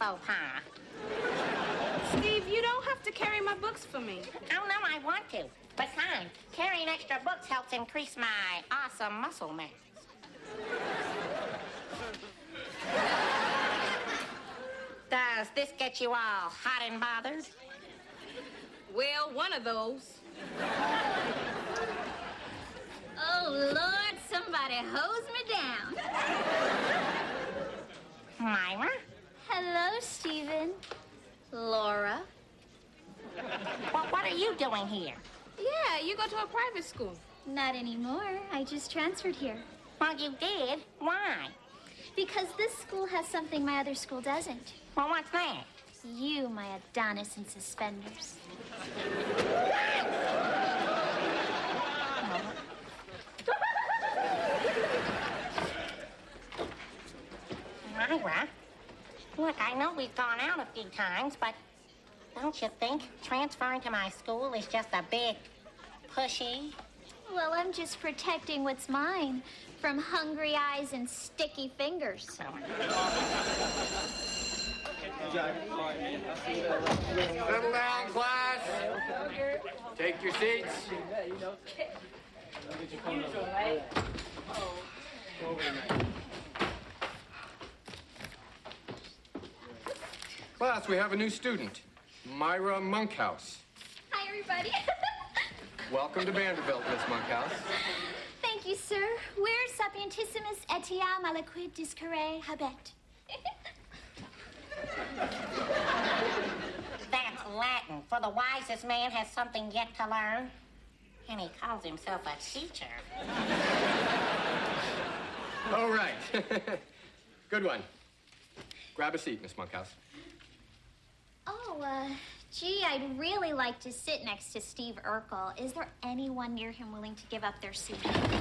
faux pas. Steve, you don't have to carry my books for me. Oh, no, I want to. Besides, carrying extra books helps increase my awesome muscle mass. Does this get you all hot and bothered? Well, one of those. Oh, Lord, somebody hose me down. Myra? Hello, Stephen. Laura. Well, what are you doing here? Yeah, you go to a private school. Not anymore. I just transferred here. Well, you did. Why? Because this school has something my other school doesn't. Well, what's that? You, my Adonis in suspenders. Myra, look, I know we've gone out a few times, but don't you think transferring to my school is just a bit pushy? Well, I'm just protecting what's mine from hungry eyes and sticky fingers. Settle down, class. Take your seats. Class, we have a new student, Myra Monkhouse. Hi, everybody. Welcome to Vanderbilt, Miss Monkhouse. Thank you, sir. Where sapientissimus etiam aliquid discere habet? That's Latin, for the wisest man has something yet to learn. And he calls himself a teacher. All right. Good one. Grab a seat, Miss Monkhouse. Oh, gee, I'd really like to sit next to Steve Urkel. Is there anyone near him willing to give up their seat?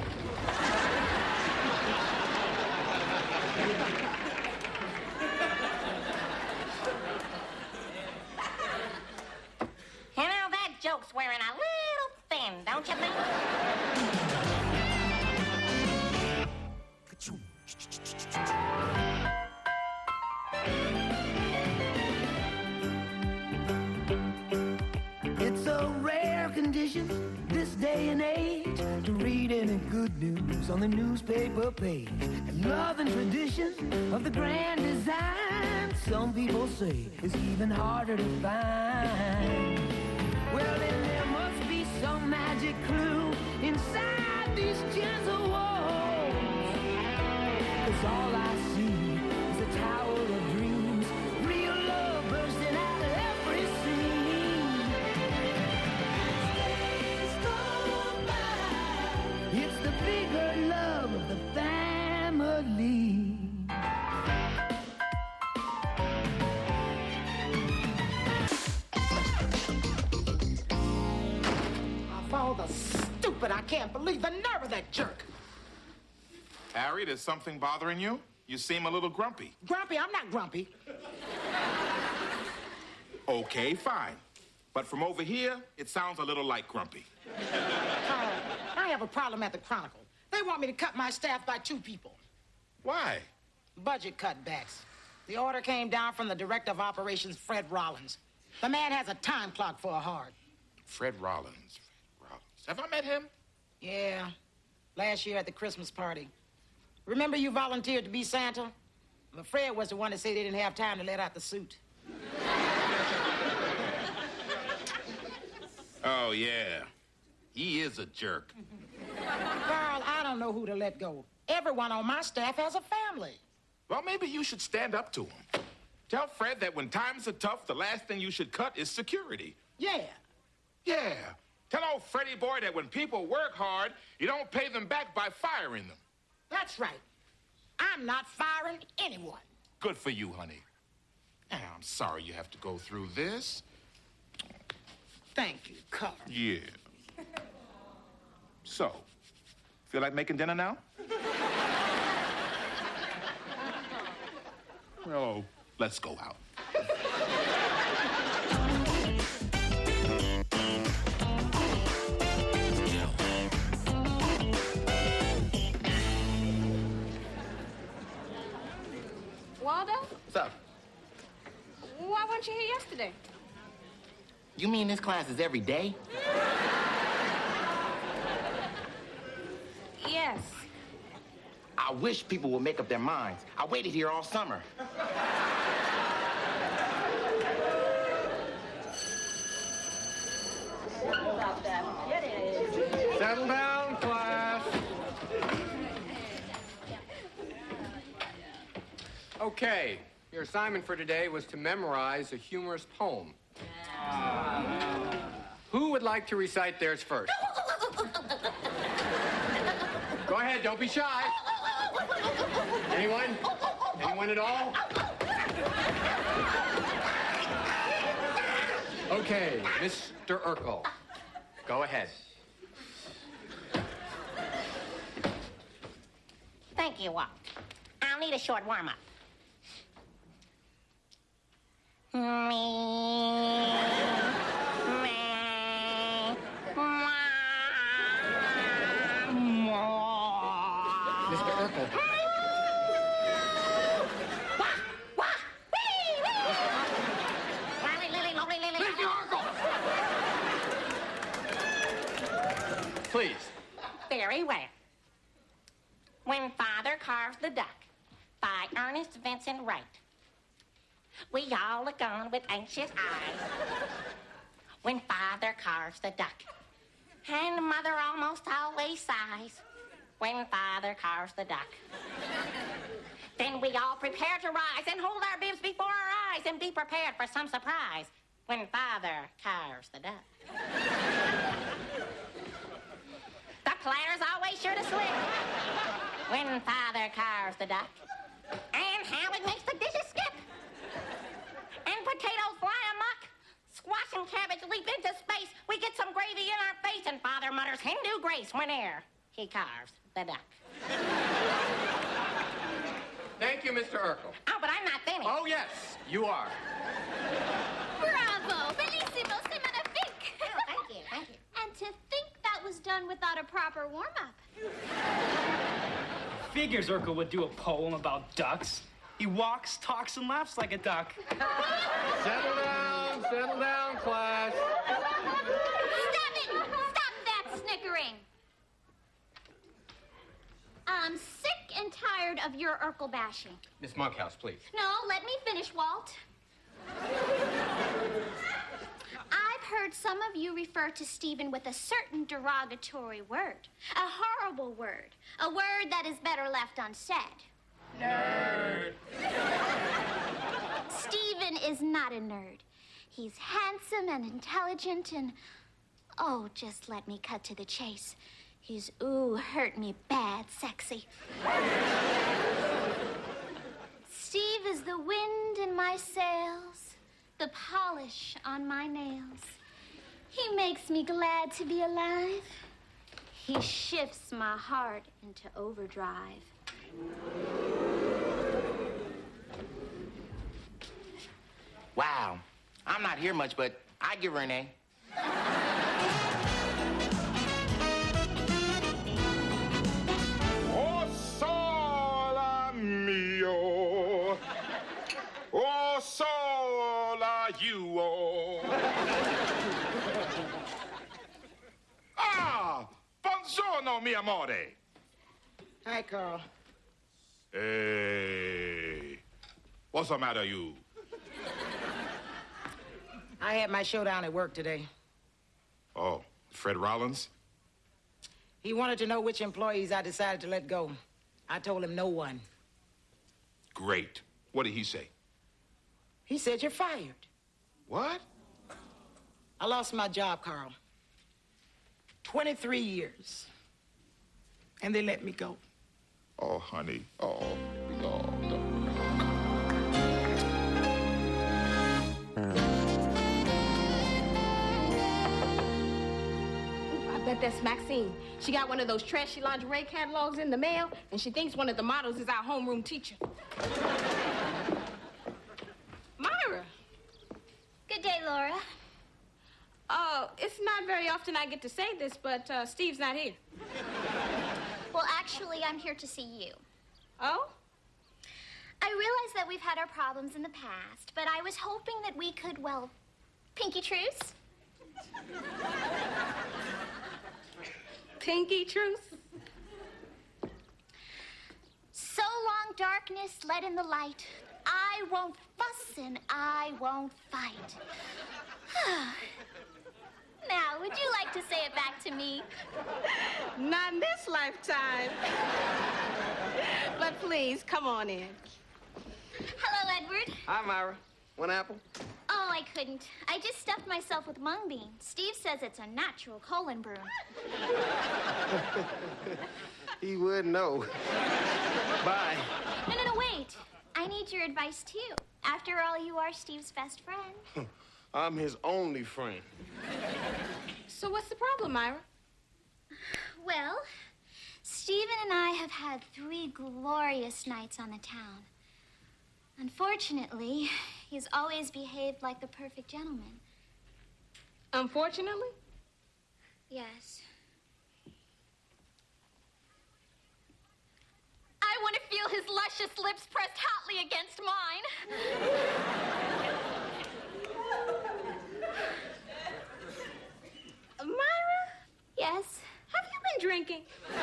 You know, that joke's wearing a little thin, don't you think? It's a rare condition this day and age to read any good news on the newspaper page. And love and tradition of the grand design, some people say, is even harder to find. Well, then there must be some magic clue inside these gentle walls. 'Cause all I see is a tower of dreams, real love bursting out of every scene. Days go by. It's the bigger love of the family. Father, stupid. I can't believe the nerve of that jerk. Harry, there's something bothering you? You seem a little grumpy. Grumpy? I'm not grumpy. Okay, fine. But from over here, it sounds a little like grumpy. Carl, I have a problem at the Chronicle. They want me to cut my staff by 2 people. Why? Budget cutbacks. The order came down from the Director of Operations, Fred Rollins. The man has a time clock for a heart. Fred Rollins. Have I met him? Yeah, last year at the Christmas party. Remember you volunteered to be Santa? Well, Fred was the one that said they didn't have time to let out the suit. Oh, yeah. He is a jerk. Carl, I don't know who to let go. Everyone on my staff has a family. Well, maybe you should stand up to him. Tell Fred that when times are tough, the last thing you should cut is security. Yeah. Yeah. Tell old Freddie boy that when people work hard, you don't pay them back by firing them. That's right. I'm not firing anyone. Good for you, honey. And I'm sorry you have to go through this. Thank you, Carl. Yeah. So, feel like making dinner now? Well, let's go out. Waldo? What's up? weren't you here yesterday? You mean this class is every day? Yes. I wish people would make up their minds. I waited here all summer. Settle down, class. Okay, your assignment for today was to memorize a humorous poem. Who would like to recite theirs first? Go ahead, don't be shy. Anyone? Anyone at all? Okay, Mr. Urkel, go ahead. Thank you, Walt. I'll need a short warm-up. Mr. Urkel. Please. Very well. When Father Carves the Duck by Ernest Vincent Wright. We all look on with anxious eyes when Father carves the duck. And Mother almost always sighs when Father carves the duck. Then we all prepare to rise and hold our bibs before our eyes and be prepared for some surprise when Father carves the duck. The platter's always sure to slip when Father carves the duck. And how it makes the dishes skip. And potatoes fly amok. Squash and cabbage leap into space. We get some gravy in our face, and Father mutters Hindu grace whene'er he carves the duck. Thank you, Mr. Urkel. Oh, but I'm not finished. Oh, yes, you are. Bravo! Bellissimo! C'est magnifique! Oh, thank you, thank you. And to think that was done without a proper warm-up. Figures Urkel would do a poem about ducks. He walks, talks, and laughs like a duck. Settle down, class. Stop it! Stop that snickering! I'm sick and tired of your Urkel bashing. Miss Monkhouse, please. No, let me finish, Walt. I've heard some of you refer to Stephen with a certain derogatory word. A horrible word. A word that is better left unsaid. Nerd. Stephen is not a nerd. He's handsome and intelligent and... Oh, just let me cut to the chase. He's, hurt me bad sexy. Steve is the wind in my sails, the polish on my nails. He makes me glad to be alive. He shifts my heart into overdrive. Wow. I'm not here much, but I give her an A. Oh, sola mio. Oh, sola you. Ah, buongiorno, mi amore. Hi, Carl. Hey, what's the matter, you? I had my showdown at work today. Oh, Fred Rollins? He wanted to know which employees I decided to let go. I told him no one. Great. What did he say? He said you're fired. What? I lost my job, Carl. 23 years. And they let me go. Oh, honey. Oh, no. I bet that's Maxine. She got one of those trashy lingerie catalogs in the mail, and she thinks one of the models is our homeroom teacher. Myra. Good day, Laura. Oh, it's not very often I get to say this, but Steve's not here. Well, actually, I'm here to see you. Oh? I realize that we've had our problems in the past, but I was hoping that we could, well, pinky truce. Pinky truce? So long, darkness, let in the light. I won't fuss and I won't fight. Now, would you like to say it back to me? Not in this lifetime. But please, come on in. Hello, Edward. Hi, Myra. One apple? Oh, I couldn't. I just stuffed myself with mung bean. Steve says it's a natural colon brew. He would know. Bye. No, wait. I need your advice, too. After all, you are Steve's best friend. I'm his only friend. So what's the problem, Myra? Well, Stephen and I have had 3 glorious nights on the town. Unfortunately, he's always behaved like the perfect gentleman. Unfortunately? Yes. I want to feel his luscious lips pressed hotly against mine. Myra? Yes? Have you been drinking?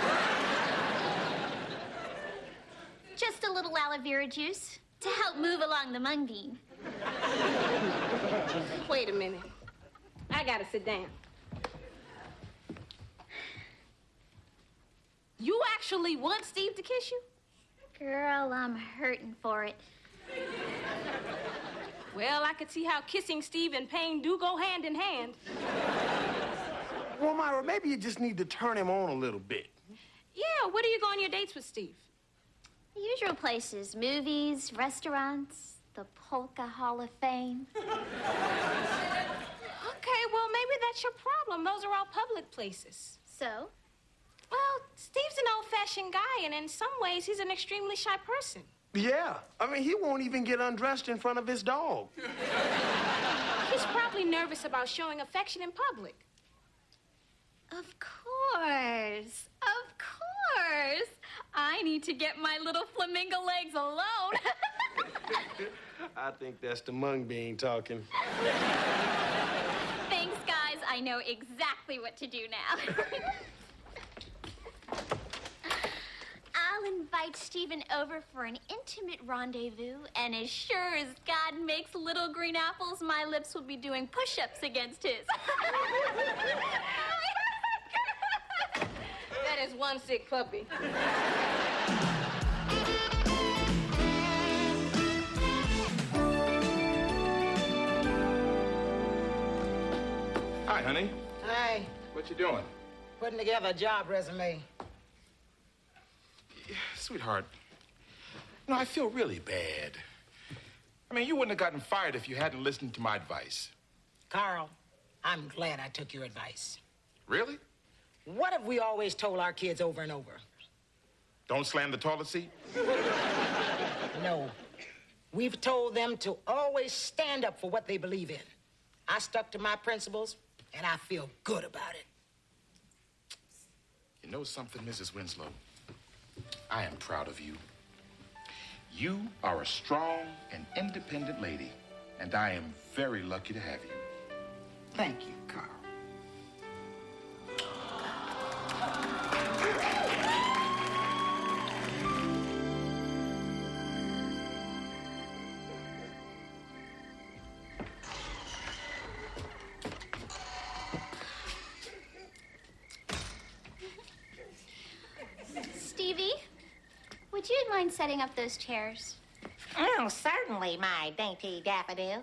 Just a little aloe vera juice to help move along the mung bean. Wait a minute. I gotta sit down. You actually want Steve to kiss you? Girl, I'm hurting for it. Well, I could see how kissing Steve and pain do go hand in hand. Well, Myra, maybe you just need to turn him on a little bit. Yeah, where do you go on your dates with Steve? The usual places, movies, restaurants, the Polka Hall of Fame. Okay, well, maybe that's your problem. Those are all public places. So? Well, Steve's an old-fashioned guy, and in some ways, he's an extremely shy person. Yeah. I mean, he won't even get undressed in front of his dog. He's probably nervous about showing affection in public. Of course. Of course. I need to get my little flamingo legs alone. I think that's the mung bean talking. Thanks, guys. I know exactly what to do now. I'll invite Stephen over for an intimate rendezvous, and as sure as God makes little green apples, my lips will be doing push-ups against his. That is one sick puppy. Hi, honey. Hi. What you doing? Putting together a job resume. Sweetheart, no, I feel really bad. I mean, you wouldn't have gotten fired if you hadn't listened to my advice. Carl, I'm glad I took your advice. Really? What have we always told our kids over and over? Don't slam the toilet seat? No. We've told them to always stand up for what they believe in. I stuck to my principles, and I feel good about it. You know something, Mrs. Winslow? I am proud of you. You are a strong and independent lady, and I am very lucky to have you. Thank you, Carl. Stevie, would you mind setting up those chairs? Oh, certainly, my dainty daffodil.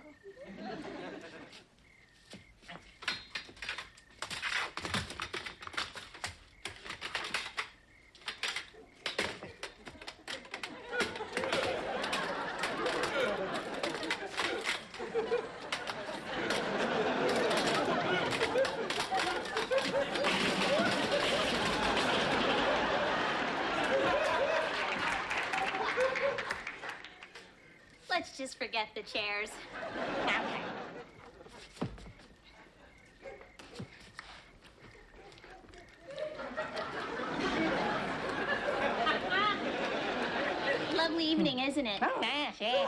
Let's just forget the chairs. Okay. Lovely evening. exciting, isn't it? Oh, nice, yeah.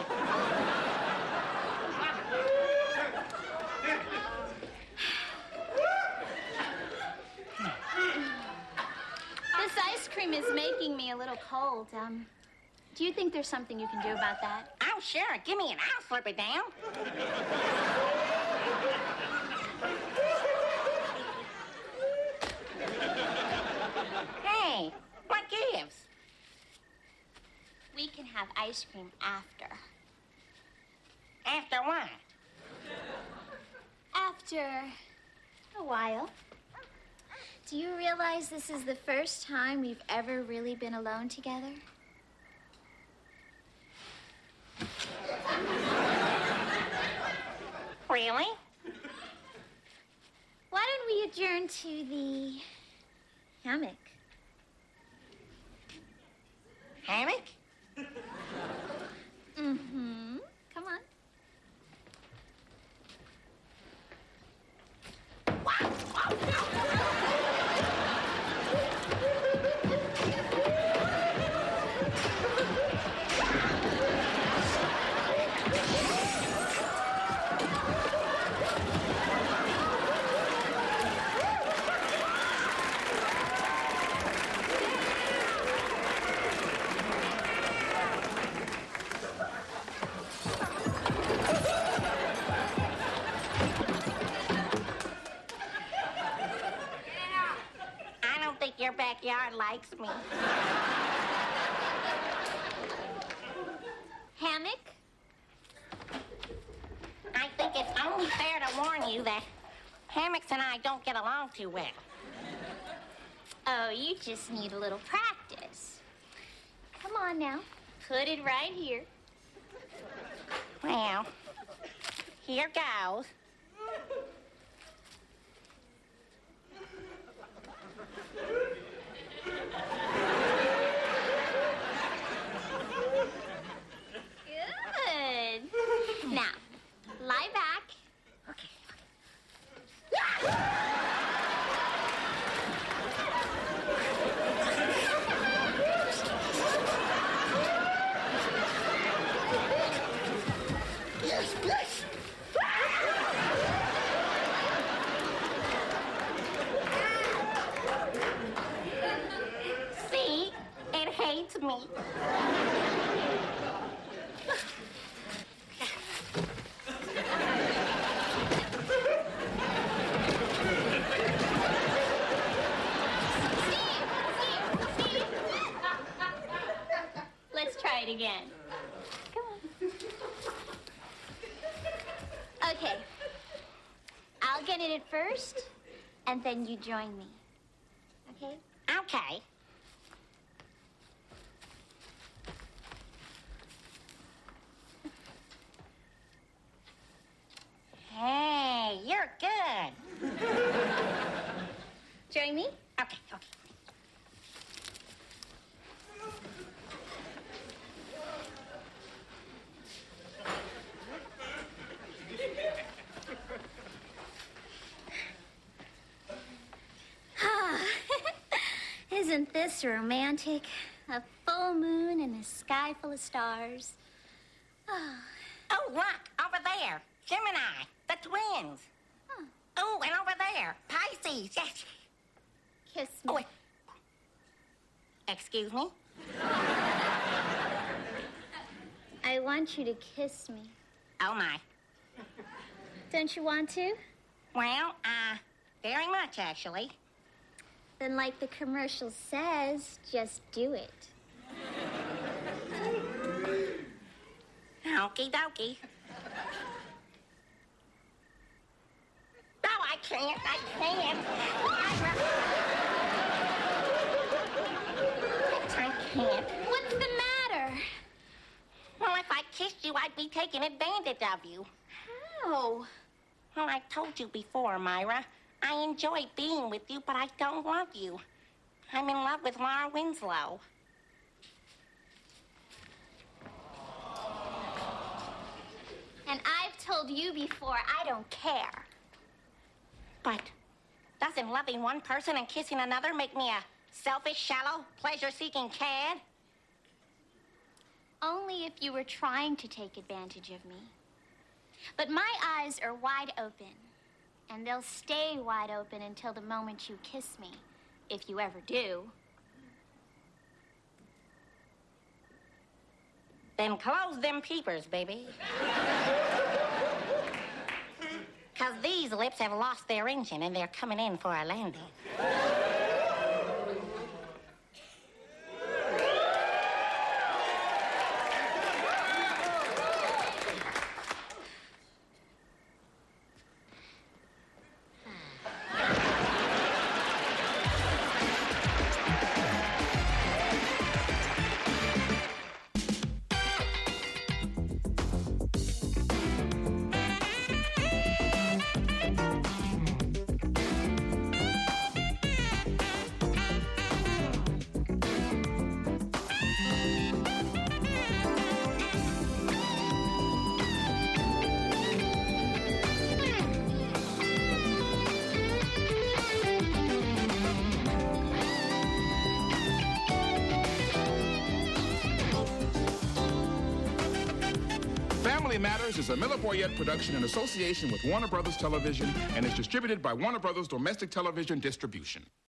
This ice cream is making me a little cold. Do you think there's something you can do about that? Oh, sure. Give me an I'll slurp it down. Hey, what gives? We can have ice cream after. After what? After a while. Do you realize this is the first time we've ever really been alone together? Really? Why don't we adjourn to the hammock? Hammock? Mm-hmm. Come on. I don't think your backyard likes me. Hammock? I think it's only fair to warn you that Hammocks and I don't get along too well. Oh, you just need a little practice. Come on now. Put it right here. Well, here goes. Good. Now, lie back. Okay. Yes, yes. See? It hates me. Let's try it again. Come on. Okay. I'll get in it first, and then you join me. Okay? Okay. Hey, you're good. Join me? Okay, okay. Isn't this romantic? A full moon and a sky full of stars. Oh. Oh, look, over there. Gemini, the twins. Huh. Oh, and over there, Pisces. Yes. Kiss me. Oh, wait. Excuse me? I want you to kiss me. Oh, my. Don't you want to? Well, very much, actually. Then, like the commercial says, just do it. Okie dokie. No, I can't. I can't. I can't. What's the matter? Well, if I kissed you, I'd be taking advantage of you. How? Well, I told you before, Myra. I enjoy being with you, but I don't love you. I'm in love with Laura Winslow. And I've told you before, I don't care. But doesn't loving one person and kissing another make me a selfish, shallow, pleasure-seeking cad? Only if you were trying to take advantage of me. But my eyes are wide open, and they'll stay wide open until the moment you kiss me, if you ever do. Then close them peepers, baby. 'Cause these lips have lost their engine and they're coming in for a landing. Family Matters is a Miller Boyette production in association with Warner Brothers Television and is distributed by Warner Brothers Domestic Television Distribution.